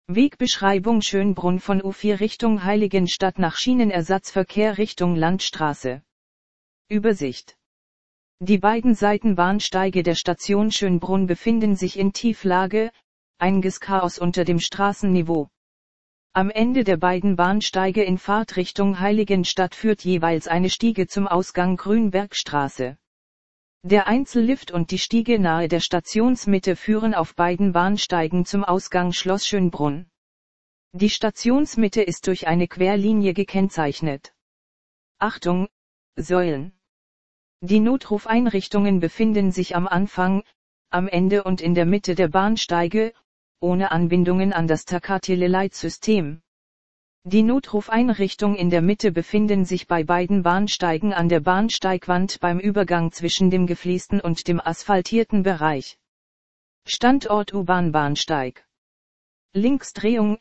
Wegbeschreibung Schönbrunn von U4 Richtung Heiligenstadt nach Schienenersatzverkehr Richtung Landstraße. Übersicht. Die beiden Seitenbahnsteige der Station Schönbrunn befinden sich in Tieflage, einiges Chaos unter dem Straßenniveau. Am Ende der beiden Bahnsteige in Fahrtrichtung Heiligenstadt führt jeweils eine Stiege zum Ausgang Grünbergstraße. Der Einzellift und die Stiege nahe der Stationsmitte führen auf beiden Bahnsteigen zum Ausgang Schloss Schönbrunn. Die Stationsmitte ist durch eine Querlinie gekennzeichnet. Achtung, Säulen. Die Notrufeinrichtungen befinden sich am Anfang, am Ende und in der Mitte der Bahnsteige, ohne Anbindungen an das Takateleleitsystem. Die Notrufeinrichtungen in der Mitte befinden sich bei beiden Bahnsteigen an der Bahnsteigwand beim Übergang zwischen dem gefliesten und dem asphaltierten Bereich. Standort U-Bahn-Bahnsteig. Linksdrehung,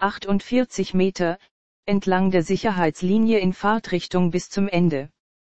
48 Meter, entlang der Sicherheitslinie in Fahrtrichtung bis zum Ende.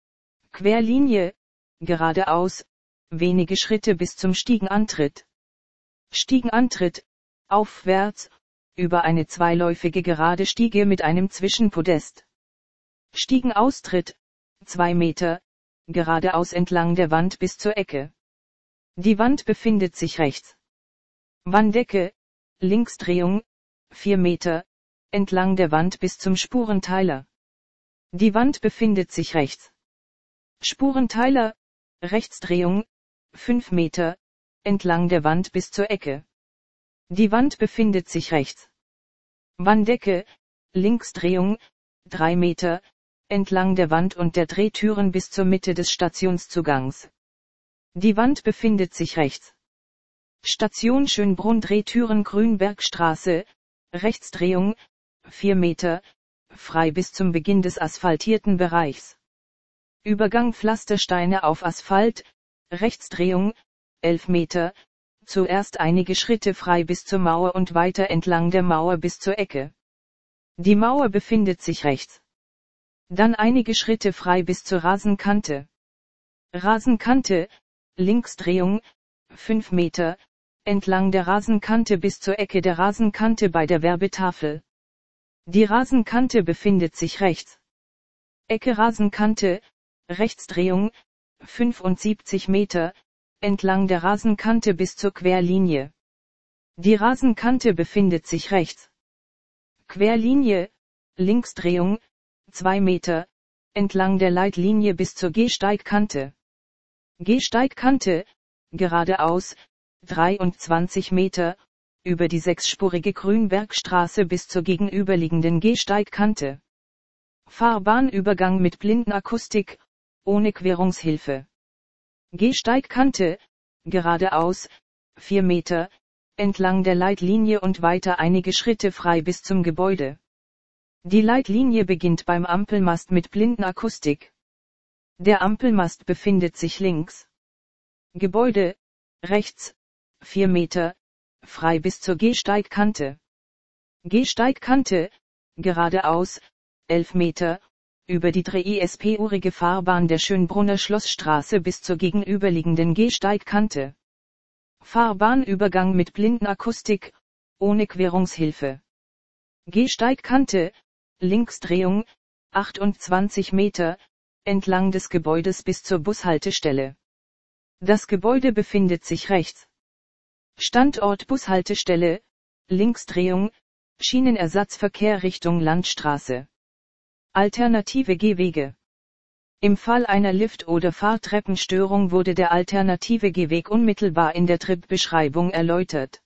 Querlinie, geradeaus, wenige Schritte bis zum Stiegenantritt. Stiegenantritt, aufwärts, über eine zweiläufige gerade Stiege mit einem Zwischenpodest. Stiegenaustritt, 2 Meter, geradeaus entlang der Wand bis zur Ecke. Die Wand befindet sich rechts. Wanddecke, Linksdrehung, 4 Meter, entlang der Wand bis zum Spurenteiler. Die Wand befindet sich rechts. Spurenteiler, Rechtsdrehung, 5 Meter, entlang der Wand bis zur Ecke. Die Wand befindet sich rechts. Wanddecke, Linksdrehung, 3 Meter, entlang der Wand und der Drehtüren bis zur Mitte des Stationszugangs. Die Wand befindet sich rechts. Station Schönbrunn Drehtüren Grünbergstraße, Rechtsdrehung, 4 Meter, frei bis zum Beginn des asphaltierten Bereichs. Übergang Pflastersteine auf Asphalt, Rechtsdrehung, 11 Meter, zuerst einige Schritte frei bis zur Mauer und weiter entlang der Mauer bis zur Ecke. Die Mauer befindet sich rechts. Dann einige Schritte frei bis zur Rasenkante. Rasenkante, Linksdrehung, 5 Meter, entlang der Rasenkante bis zur Ecke der Rasenkante bei der Werbetafel. Die Rasenkante befindet sich rechts. Ecke Rasenkante, Rechtsdrehung, 75 Meter, entlang der Rasenkante bis zur Querlinie. Die Rasenkante befindet sich rechts. Querlinie, Linksdrehung, 2 Meter, entlang der Leitlinie bis zur Gehsteigkante. Gehsteigkante, geradeaus, 23 Meter, über die sechsspurige Grünbergstraße bis zur gegenüberliegenden Gehsteigkante. Fahrbahnübergang mit Blindenakustik, ohne Querungshilfe. Gehsteigkante, geradeaus, 4 Meter, entlang der Leitlinie und weiter einige Schritte frei bis zum Gebäude. Die Leitlinie beginnt beim Ampelmast mit Blindenakustik. Der Ampelmast befindet sich links. Gebäude, rechts, 4 Meter, frei bis zur Gehsteigkante. Gehsteigkante, geradeaus, 11 Meter, über die 3-spurige Fahrbahn der Schönbrunner Schlossstraße bis zur gegenüberliegenden Gehsteigkante. Fahrbahnübergang mit Blindenakustik, ohne Querungshilfe. Gehsteigkante, Linksdrehung, 28 Meter, entlang des Gebäudes bis zur Bushaltestelle. Das Gebäude befindet sich rechts. Standort Bushaltestelle, Linksdrehung, Schienenersatzverkehr Richtung Landstraße. Alternative Gehwege. Im Fall einer Lift- oder Fahrtreppenstörung wurde der alternative Gehweg unmittelbar in der Tripbeschreibung erläutert.